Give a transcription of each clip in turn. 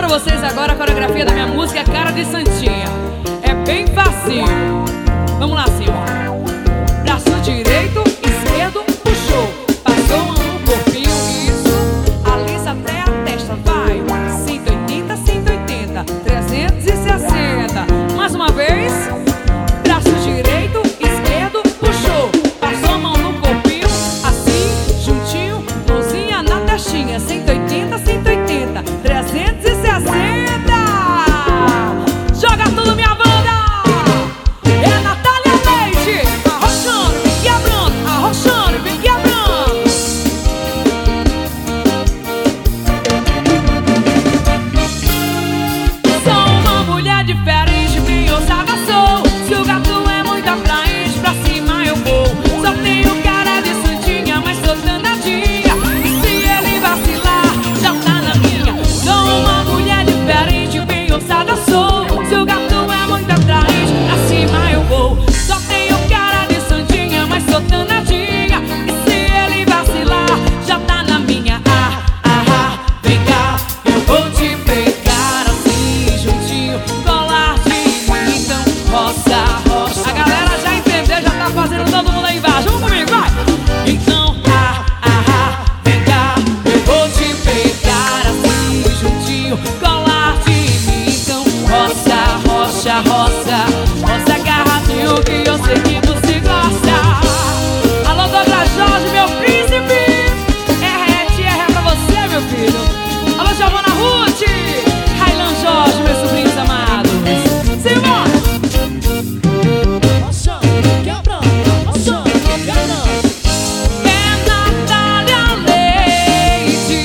vocês agora a coreografia da minha música Cara de Santinha. É bem fácil. Vamos lá assim, ó. Braço direito, esquerdo, puxou. Passou a mão no corpinho, isso. Alisa até a testa, vai. 180, 180, 360. Mais uma vez. Braço direito, esquerdo, puxou. Passou a mão no corpinho, assim, juntinho, mãozinha na testinha. 180, 180, 360. Joga tudo, minha banda! É Natália Leite, arrochando, vem quebrando, arrochando, vem quebrando. Sou uma mulher diferente, bem ousada sou. Se o gato é muito atraente, pra cima eu vou. Só tenho cara de santinha, mas sou danadinha. E se ele vacilar, já tá na minha. Sou uma mulher diferente, bem ousada sou. Se o gato é muito atraente, pra cima eu vou. Só tenho cara de santinha, mas sou danadinha. E se ele vacilar, já tá na minha. Vem cá, eu vou te pegar assim, juntinho, colar de mim, então roça, roça. A galera já entendeu, já tá fazendo todo mundo aí embaixo. Vamos comigo, vai! Então, vem cá, eu vou te pegar assim, juntinho, colar de mim, então roça, roça, roça, roça agarradinho que eu sei que você gosta. Alô, Douglas Jorge, meu príncipe, é pra você, meu filho. Alô, Giovana Ruth, Railan Jorge, meus sobrinhos amados. Simone! É Natália Leite.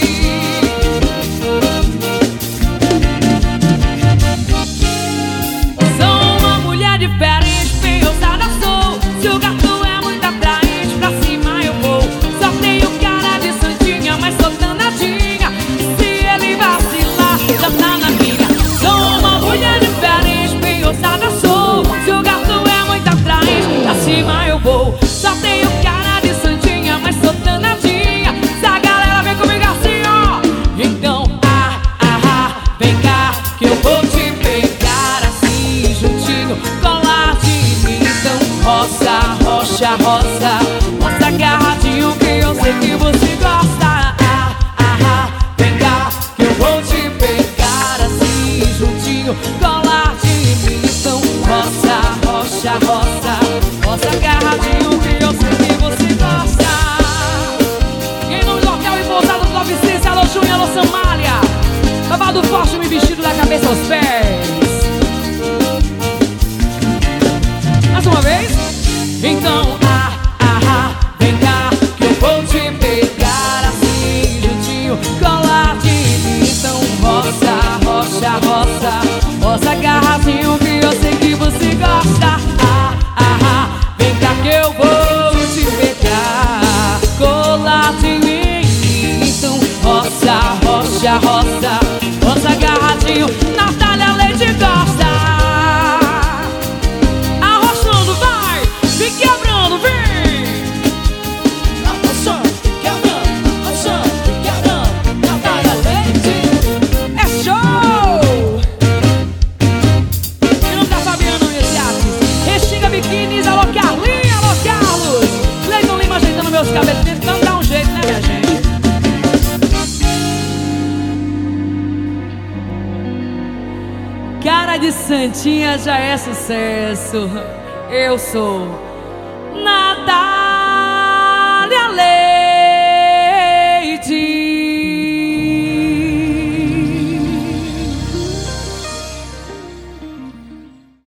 Sou uma mulher diferente, bem ousada sou. Se o gato é muito atraente, pra cima eu vou. Só tenho cara de santinha, mas sou danadinha. E se ele vacilar, já tá na minha. Sou uma mulher diferente, bem ousada sou. Se o gato é muito atraente, pra cima eu vou. Só tenho cara de santinha, mas sou danadinha. Se a galera vem comigo assim, ó. Então, vem cá, que eu vou te pegar assim, juntinho, colar de mim. Então, roça, rocha, roça, roça agarradinho que eu sei que você gosta. Vem cá, que eu vou te pegar assim, juntinho, colar de mim. Então, roça, rocha, roça, roça agarradinho que eu sei que você gosta. Em nome do hotel e pousada do Nova Vicência, alô Júnior, alô Samália. Babado forte, me vestido da cabeça aos pés. Mais uma vez. Então, vem cá, que eu vou te pegar assim, juntinho, colar de mim. Então, roça, rocha, roça, roça agarradinho que eu sei que você gosta. Vem cá que eu vou te pegar, colar de mim. Então, roça, rocha, roça, roça agarradinho, Natália Leite gosta. Arrochando, vai! Vem quebrando, vem! Arrochando, quebrando, Natália Leite é show! Em nome da Fabiana Uniciates, Restinga Biquínis, alô Carlinha, alô Carlos. Leiton Lima ajeitando meus cabelos, tentando dar um jeito, né, minha gente? Cara de Santinha já é sucesso. Eu sou